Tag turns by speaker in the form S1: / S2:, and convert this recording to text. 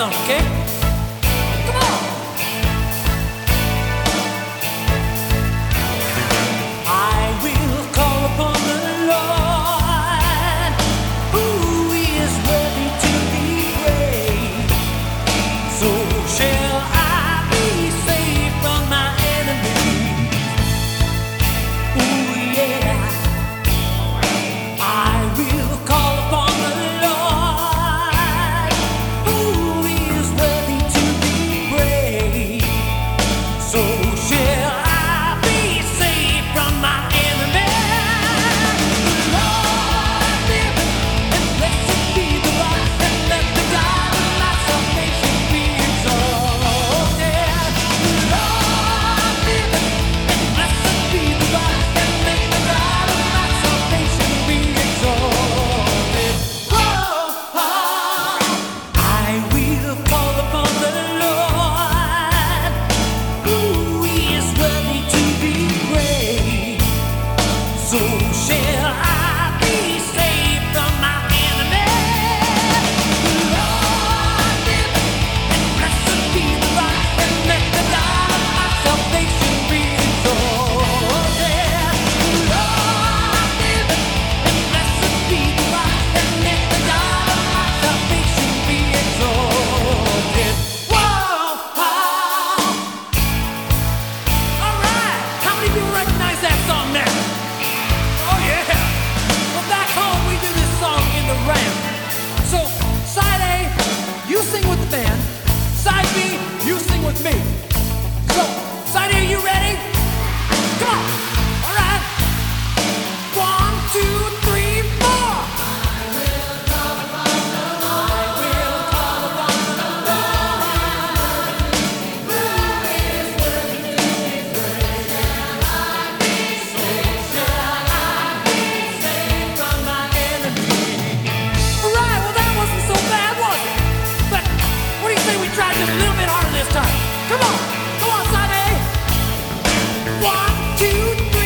S1: song, okay? Come on. I will call upon the Lord, who is worthy to be praised. So shall I be saved from my enemies. Ooh, yeah. I will call upon the Lord, who is worthy to be praised. So shall I be saved from my enemies. The Lord liveth, and blessed be the rock, and let the God of my salvation be exalted. The Lord liveth, and blessed be the rock, and let the God of my salvation be exalted. Oh, I will call upon the Lord, who is worthy to be praised. So shall I be saved from my enemies. The Lord liveth, and blessed be the rock, and let the God of my salvation be exalted. The Lord liveth, and blessed be the rock, and let the God of my salvation be exalted. Whoa! All right. How many people recognize that song now? Oh yeah. Well, back home we do this song in the ramp. So side A, you sing with the band. Side B, you sing with me. So side A, you ready? Come on. All right. 1, 2, 3, 4. I will call upon the Lord, who is worthy to be praised. So shall I be saved from my enemies. All right, well that wasn't so bad, was it? But what do you say we try just a little bit harder this time? Come on, side A. 1, 2, 3.